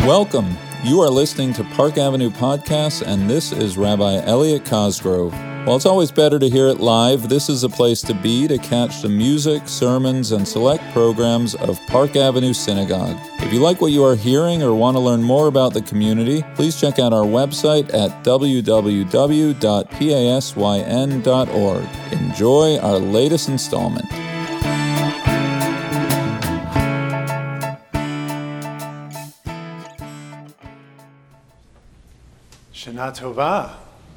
Welcome. You are listening to Park Avenue Podcasts, and this is Rabbi Elliot Cosgrove. While it's always better to hear it live, this is a place to be to catch the music, sermons, and select programs of Park Avenue Synagogue. If you like what you are hearing or want to learn more about the community, please check out our website at www.pasyn.org. Enjoy our latest installment. Shana Tova.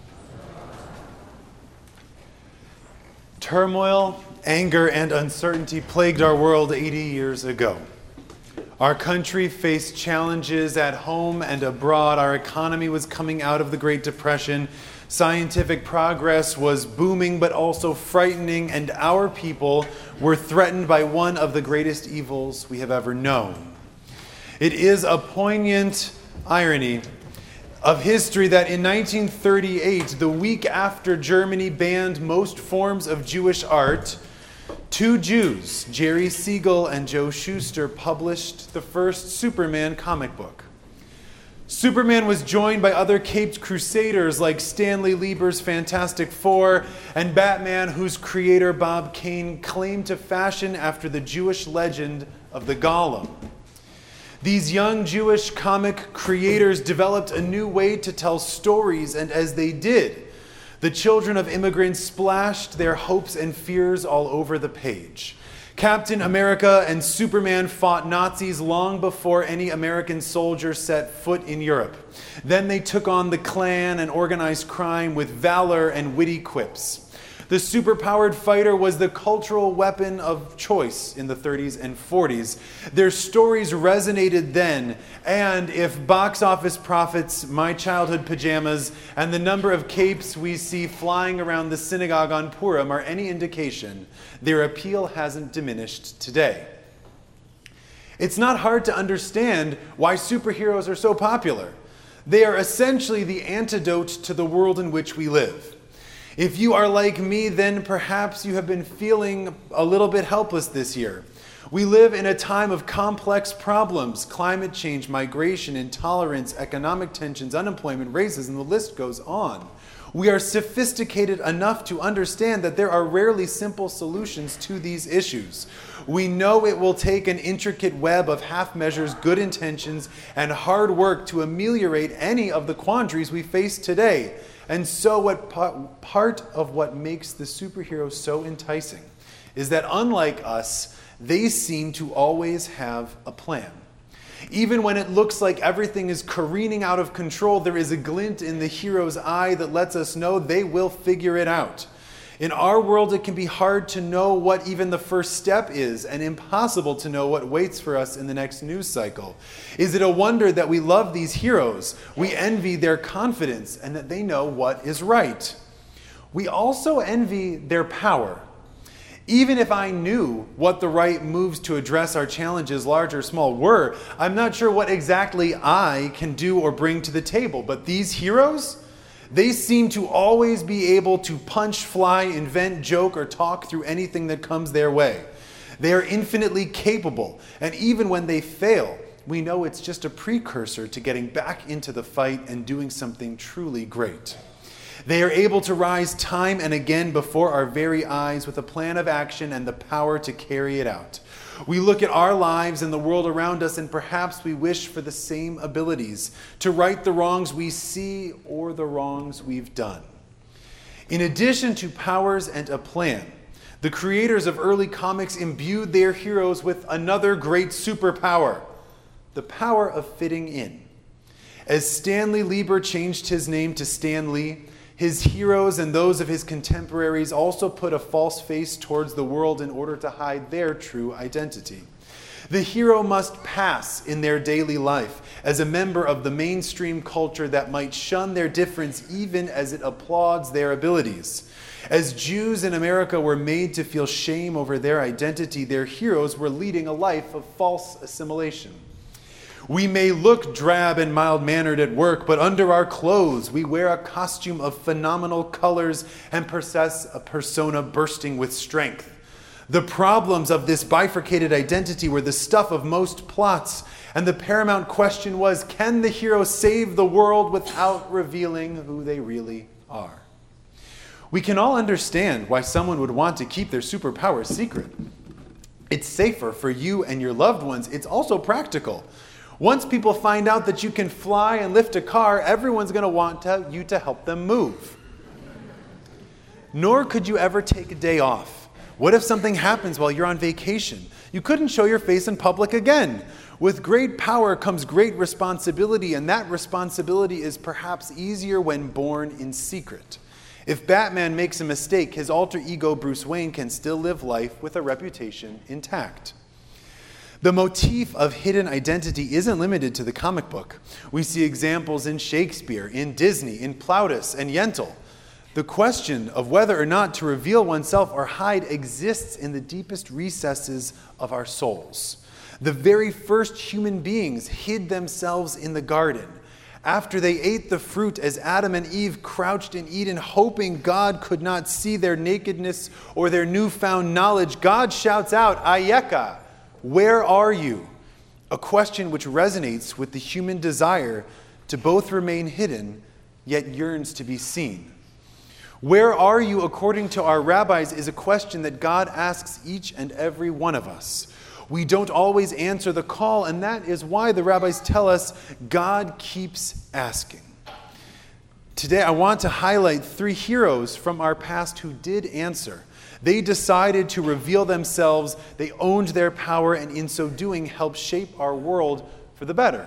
Turmoil, anger, and uncertainty plagued our world 80 years ago. Our country faced challenges at home and abroad. Our economy was coming out of the Great Depression. Scientific progress was booming but also frightening, and our people were threatened by one of the greatest evils we have ever known. It is a poignant irony of history that in 1938, the week after Germany banned most forms of Jewish art, two Jews, Jerry Siegel and Joe Shuster, published the first Superman comic book. Superman was joined by other caped crusaders like Stanley Lieber's Fantastic Four and Batman, whose creator Bob Kane claimed to fashion after the Jewish legend of the Golem. These young Jewish comic creators developed a new way to tell stories, and as they did, the children of immigrants splashed their hopes and fears all over the page. Captain America and Superman fought Nazis long before any American soldier set foot in Europe. Then they took on the Klan and organized crime with valor and witty quips. The superpowered fighter was the cultural weapon of choice in the 30s and 40s. Their stories resonated then, and if box office profits, My Childhood Pajamas, and the number of capes we see flying around the synagogue on Purim are any indication, their appeal hasn't diminished today. It's not hard to understand why superheroes are so popular. They are essentially the antidote to the world in which we live. If you are like me, then perhaps you have been feeling a little bit helpless this year. We live in a time of complex problems: climate change, migration, intolerance, economic tensions, unemployment, racism, the list goes on. We are sophisticated enough to understand that there are rarely simple solutions to these issues. We know it will take an intricate web of half measures, good intentions, and hard work to ameliorate any of the quandaries we face today. And so part of what makes the superheroes so enticing is that, unlike us, they seem to always have a plan. Even when it looks like everything is careening out of control, there is a glint in the hero's eye that lets us know they will figure it out. In our world, it can be hard to know what even the first step is, and impossible to know what waits for us in the next news cycle. Is it a wonder that we love these heroes? We envy their confidence and that they know what is right. We also envy their power. Even if I knew what the right moves to address our challenges, large or small, were, I'm not sure what exactly I can do or bring to the table. But these heroes, they seem to always be able to punch, fly, invent, joke, or talk through anything that comes their way. They are infinitely capable, and even when they fail, we know it's just a precursor to getting back into the fight and doing something truly great. They are able to rise time and again before our very eyes with a plan of action and the power to carry it out. We look at our lives and the world around us, and perhaps we wish for the same abilities to right the wrongs we see or the wrongs we've done. In addition to powers and a plan, the creators of early comics imbued their heroes with another great superpower: the power of fitting in. As Stanley Lieber changed his name to Stan Lee, his heroes and those of his contemporaries also put a false face towards the world in order to hide their true identity. The hero must pass in their daily life as a member of the mainstream culture that might shun their difference even as it applauds their abilities. As Jews in America were made to feel shame over their identity, their heroes were leading a life of false assimilation. We may look drab and mild-mannered at work, but under our clothes we wear a costume of phenomenal colors and possess a persona bursting with strength. The problems of this bifurcated identity were the stuff of most plots And the paramount question was, can the hero save the world without revealing who they really are? We can all understand why someone would want to keep their superpower secret. It's safer for you and your loved ones. It's also practical. Once people find out that you can fly and lift a car, everyone's going to want you to help them move. Nor could you ever take a day off. What if something happens while you're on vacation? You couldn't show your face in public again. With great power comes great responsibility, and that responsibility is perhaps easier when born in secret. If Batman makes a mistake, his alter ego Bruce Wayne can still live life with a reputation intact. The motif of hidden identity isn't limited to the comic book. We see examples in Shakespeare, in Disney, in Plautus, and Yentl. The question of whether or not to reveal oneself or hide exists in the deepest recesses of our souls. The very first human beings hid themselves in the garden. After they ate the fruit, as Adam and Eve crouched in Eden, hoping God could not see their nakedness or their newfound knowledge, God shouts out, Ayeka, where are you? A question which resonates with the human desire to both remain hidden, yet yearns to be seen. Where are you, according to our rabbis, is a question that God asks each and every one of us. We don't always answer the call, and that is why the rabbis tell us God keeps asking. Today, I want to highlight 3 heroes from our past who did answer. They decided to reveal themselves, they owned their power, and in so doing helped shape our world for the better.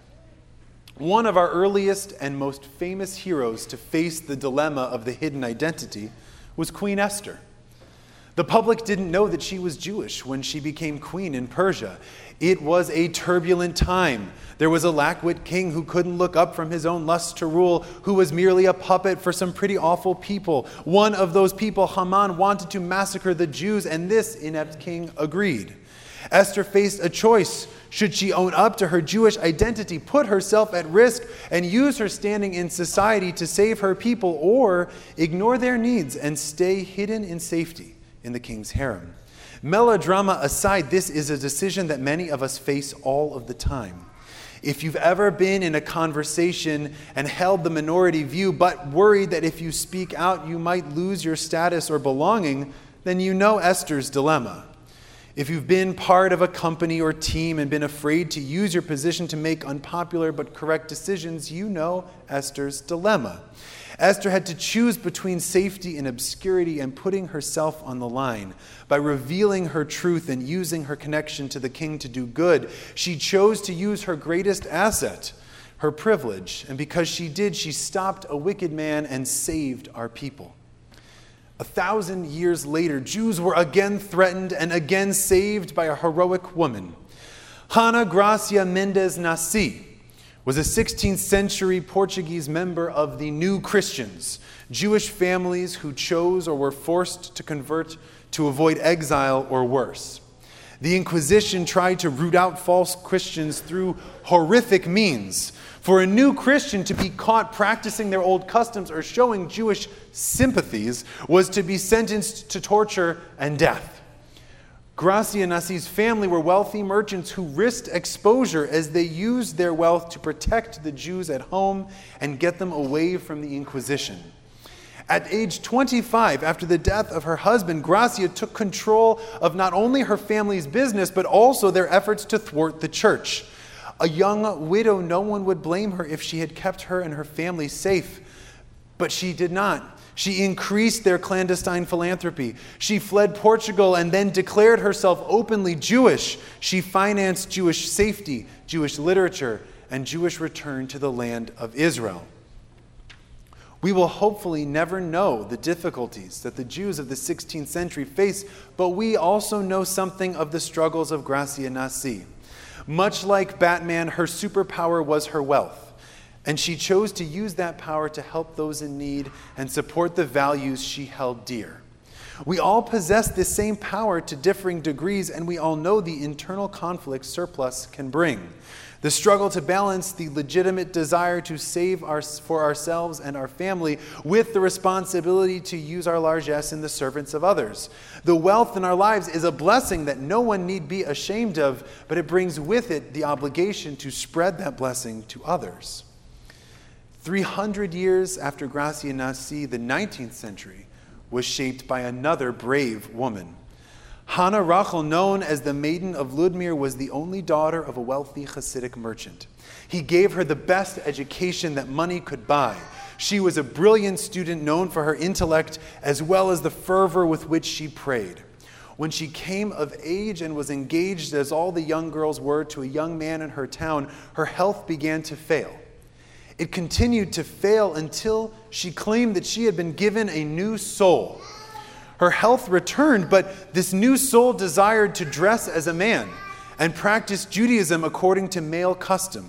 One of our earliest and most famous heroes to face the dilemma of the hidden identity was Queen Esther. The public didn't know that she was Jewish when she became queen in Persia. It was a turbulent time. There was a lack-wit king who couldn't look up from his own lust to rule, who was merely a puppet for some pretty awful people. One of those people, Haman, wanted to massacre the Jews, and this inept king agreed. Esther faced a choice. Should she own up to her Jewish identity, put herself at risk, and use her standing in society to save her people, or ignore their needs and stay hidden in safety in the king's harem? Melodrama aside, this is a decision that many of us face all of the time. If you've ever been in a conversation and held the minority view, but worried that if you speak out you might lose your status or belonging, then you know Esther's dilemma. If you've been part of a company or team and been afraid to use your position to make unpopular but correct decisions, you know Esther's dilemma. Esther had to choose between safety and obscurity and putting herself on the line. By revealing her truth and using her connection to the king to do good, she chose to use her greatest asset, her privilege. And because she did, she stopped a wicked man and saved our people. 1,000 years later, Jews were again threatened and again saved by a heroic woman. Ana Gracia Mendes Nassi was a 16th century Portuguese member of the New Christians, Jewish families who chose or were forced to convert to avoid exile or worse. The Inquisition tried to root out false Christians through horrific means. For a new Christian to be caught practicing their old customs or showing Jewish sympathies was to be sentenced to torture and death. Gracia Nassi's family were wealthy merchants who risked exposure as they used their wealth to protect the Jews at home and get them away from the Inquisition. At age 25, after the death of her husband, Gracia took control of not only her family's business, but also their efforts to thwart the church. A young widow, no one would blame her if she had kept her and her family safe. But she did not. She increased their clandestine philanthropy. She fled Portugal and then declared herself openly Jewish. She financed Jewish safety, Jewish literature, and Jewish return to the land of Israel. We will hopefully never know the difficulties that the Jews of the 16th century faced, but we also know something of the struggles of Gracia Nassi. Much like Batman, her superpower was her wealth. And she chose to use that power to help those in need and support the values she held dear. We all possess this same power to differing degrees, and we all know the internal conflict surplus can bring. The struggle to balance the legitimate desire to save for ourselves and our family with the responsibility to use our largesse in the servants of others. The wealth in our lives is a blessing that no one need be ashamed of, but it brings with it the obligation to spread that blessing to others. 300 years after Gracia Nasi, the 19th century was shaped by another brave woman. Hannah Rachel, known as the Maiden of Ludmir, was the only daughter of a wealthy Hasidic merchant. He gave her the best education that money could buy. She was a brilliant student known for her intellect as well as the fervor with which she prayed. When she came of age and was engaged, as all the young girls were, to a young man in her town, her health began to fail. It continued to fail until she claimed that she had been given a new soul. Her health returned, but this new soul desired to dress as a man and practice Judaism according to male custom.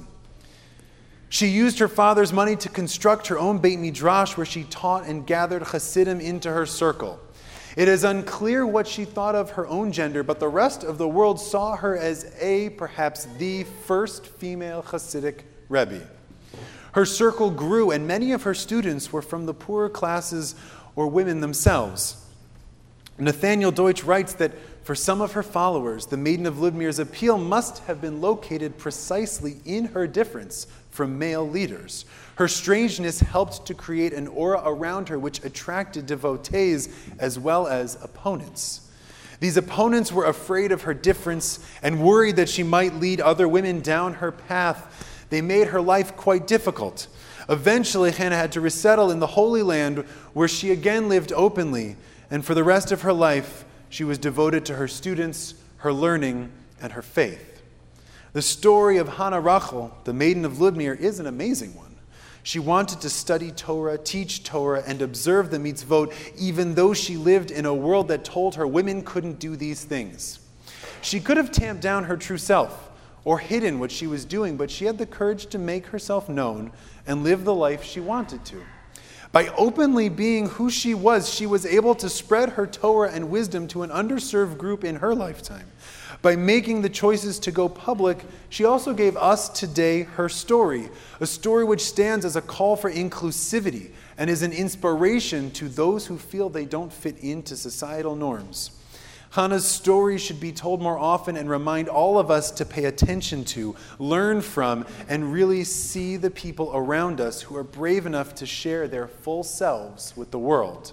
She used her father's money to construct her own Beit Midrash, where she taught and gathered Hasidim into her circle. It is unclear what she thought of her own gender, but the rest of the world saw her as perhaps the first female Hasidic Rebbe. Her circle grew, and many of her students were from the poorer classes or women themselves. Nathaniel Deutsch writes that for some of her followers, the Maiden of Ludmir's appeal must have been located precisely in her difference from male leaders. Her strangeness helped to create an aura around her which attracted devotees as well as opponents. These opponents were afraid of her difference and worried that she might lead other women down her path. They made her life quite difficult. Eventually, Hannah had to resettle in the Holy Land, where she again lived openly. And for the rest of her life, she was devoted to her students, her learning, and her faith. The story of Hannah Rachel, the Maiden of Ludmir, is an amazing one. She wanted to study Torah, teach Torah, and observe the mitzvot, even though she lived in a world that told her women couldn't do these things. She could have tamped down her true self or hidden what she was doing, but she had the courage to make herself known and live the life she wanted to. By openly being who she was able to spread her Torah and wisdom to an underserved group in her lifetime. By making the choices to go public, she also gave us today her story, a story which stands as a call for inclusivity and is an inspiration to those who feel they don't fit into societal norms. Hannah's story should be told more often and remind all of us to pay attention to, learn from, and really see the people around us who are brave enough to share their full selves with the world.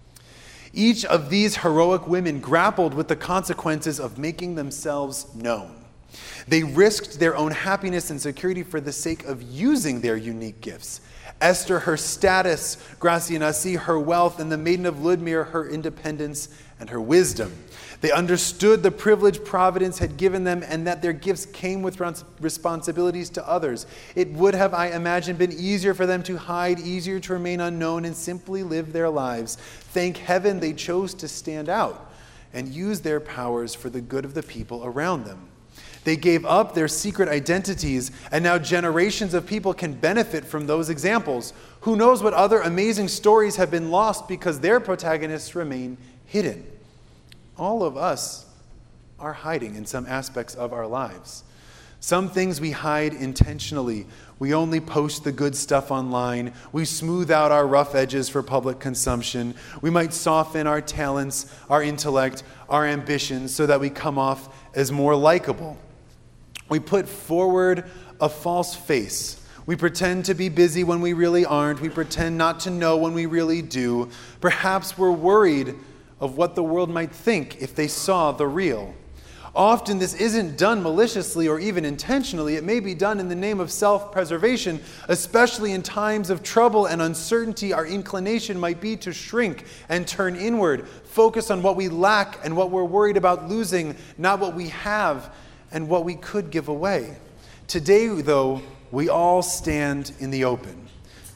Each of these heroic women grappled with the consequences of making themselves known. They risked their own happiness and security for the sake of using their unique gifts. Esther, her status; Gracia Nasi, her wealth; and the Maiden of Ludmir, her independence and her wisdom. They understood the privilege Providence had given them and that their gifts came with responsibilities to others. It would have, I imagine, been easier for them to hide, easier to remain unknown and simply live their lives. Thank heaven they chose to stand out and use their powers for the good of the people around them. They gave up their secret identities, and now generations of people can benefit from those examples. Who knows what other amazing stories have been lost because their protagonists remain hidden. All of us are hiding in some aspects of our lives. Some things we hide intentionally. We only post the good stuff online. We smooth out our rough edges for public consumption. We might soften our talents, our intellect, our ambitions so that we come off as more likable. We put forward a false face. We pretend to be busy when we really aren't. We pretend not to know when we really do. Perhaps we're worried of what the world might think if they saw the real. Often this isn't done maliciously or even intentionally. It may be done in the name of self-preservation, especially in times of trouble and uncertainty. Our inclination might be to shrink and turn inward, focus on what we lack and what we're worried about losing, not what we have and what we could give away. Today, though, we all stand in the open.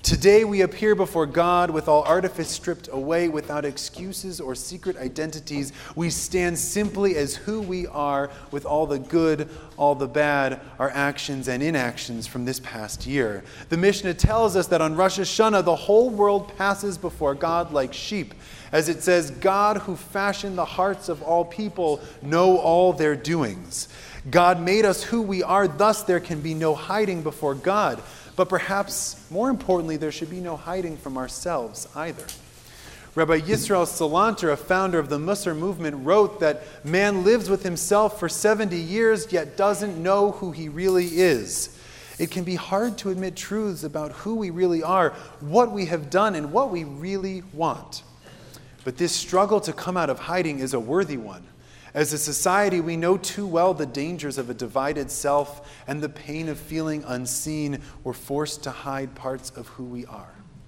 Today we appear before God with all artifice stripped away, without excuses or secret identities. We stand simply as who we are, with all the good, all the bad, our actions and inactions from this past year. The Mishnah tells us that on Rosh Hashanah, the whole world passes before God like sheep. As it says, God who fashioned the hearts of all people know all their doings. God made us who we are, thus there can be no hiding before God. But perhaps more importantly, there should be no hiding from ourselves either. Rabbi Yisrael Salanter, a founder of the Musar movement, wrote that man lives with himself for 70 years, yet doesn't know who he really is. It can be hard to admit truths about who we really are, what we have done, and what we really want. But this struggle to come out of hiding is a worthy one. As a society, we know too well the dangers of a divided self and the pain of feeling unseen or forced to hide parts of who we are.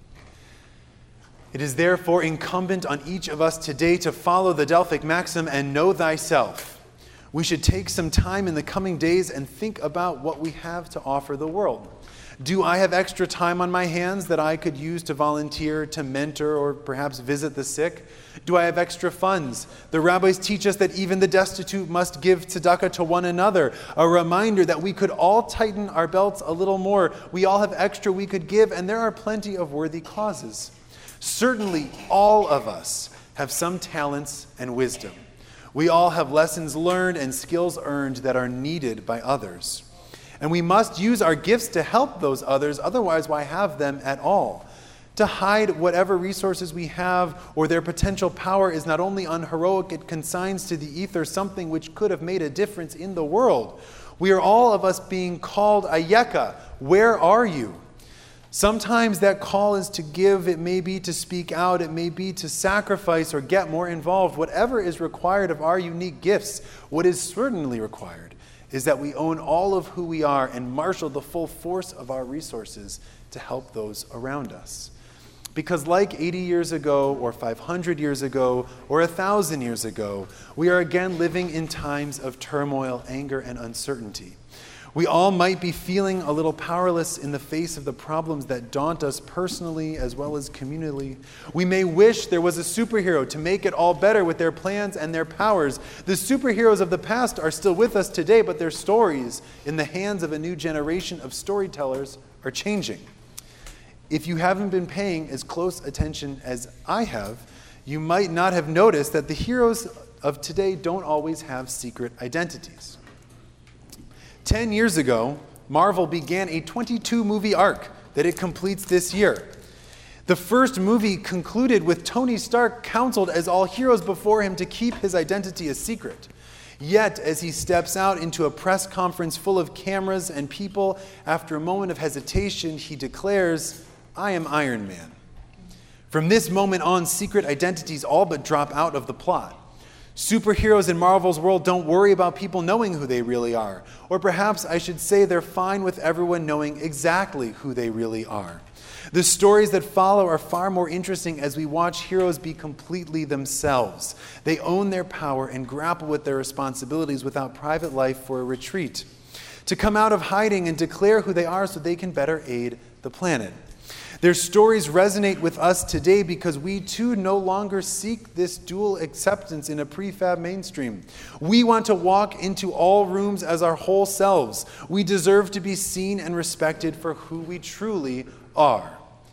It is therefore incumbent on each of us today to follow the Delphic maxim and know thyself. We should take some time in the coming days and think about what we have to offer the world. Do I have extra time on my hands that I could use to volunteer, to mentor, or perhaps visit the sick? Do I have extra funds? The rabbis teach us that even the destitute must give tzedakah to one another, a reminder that we could all tighten our belts a little more. We all have extra we could give, and there are plenty of worthy causes. Certainly, all of us have some talents and wisdom. We all have lessons learned and skills earned that are needed by others. And we must use our gifts to help those others, otherwise why have them at all? To hide whatever resources we have or their potential power is not only unheroic, it consigns to the ether something which could have made a difference in the world. We are all of us being called Ayeka, where are you? Sometimes that call is to give, it may be to speak out, it may be to sacrifice or get more involved. Whatever is required of our unique gifts, what is certainly required is that we own all of who we are and marshal the full force of our resources to help those around us. Because like 80 years ago, or 500 years ago, or 1,000 years ago, we are again living in times of turmoil, anger, and uncertainty. We all might be feeling a little powerless in the face of the problems that daunt us personally as well as communally. We may wish there was a superhero to make it all better with their plans and their powers. The superheroes of the past are still with us today, but their stories, in the hands of a new generation of storytellers, are changing. If you haven't been paying as close attention as I have, you might not have noticed that the heroes of today don't always have secret identities. 10 years ago, Marvel began a 22-movie arc that it completes this year. The first movie concluded with Tony Stark counseled as all heroes before him to keep his identity a secret. Yet, as he steps out into a press conference full of cameras and people, after a moment of hesitation, he declares, "I am Iron Man." From this moment on, secret identities all but drop out of the plot. Superheroes in Marvel's world don't worry about people knowing who they really are. Or perhaps I should say they're fine with everyone knowing exactly who they really are. The stories that follow are far more interesting as we watch heroes be completely themselves. They own their power and grapple with their responsibilities without private life for a retreat. To come out of hiding and declare who they are so they can better aid the planet. Their stories resonate with us today because we too no longer seek this dual acceptance in a prefab mainstream. We want to walk into all rooms as our whole selves. We deserve to be seen and respected for who we truly are.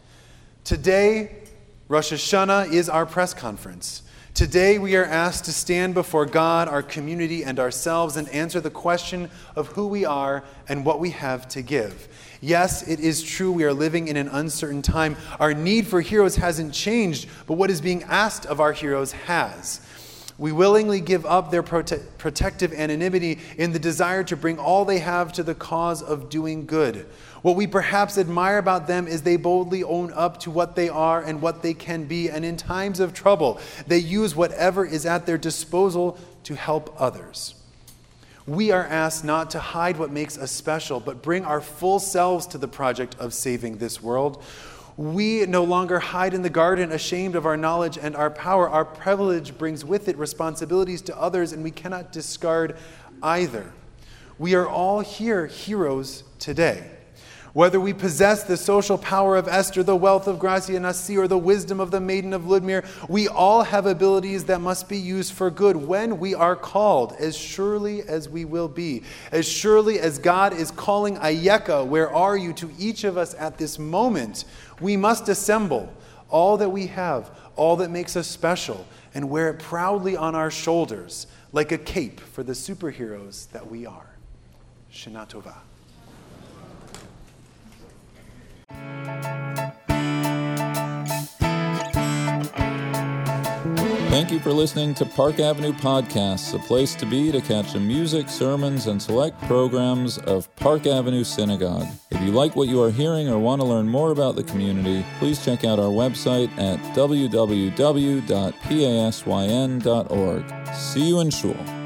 Today, Rosh Hashanah is our press conference. Today we are asked to stand before God, our community, and ourselves and answer the question of who we are and what we have to give. Yes, it is true we are living in an uncertain time. Our need for heroes hasn't changed, but what is being asked of our heroes has. We willingly give up their protective anonymity in the desire to bring all they have to the cause of doing good. What we perhaps admire about them is they boldly own up to what they are and what they can be, and in times of trouble, they use whatever is at their disposal to help others. We are asked not to hide what makes us special, but bring our full selves to the project of saving this world. We no longer hide in the garden ashamed of our knowledge and our power. Our privilege brings with it responsibilities to others, and we cannot discard either. We are all here heroes today. Whether we possess the social power of Esther, the wealth of Gracia Nasi, or the wisdom of the maiden of Ludmir, we all have abilities that must be used for good when we are called, as surely as we will be. As surely as God is calling Ayeka, where are you, to each of us at this moment, we must assemble all that we have, all that makes us special, and wear it proudly on our shoulders, like a cape for the superheroes that we are. Shana Tova. Thank you for listening to Park Avenue Podcasts, a place to be to catch the music, sermons, and select programs of Park Avenue Synagogue. If you like what you are hearing or want to learn more about the community, please check out our website at www.pasyn.org. See you in Shul.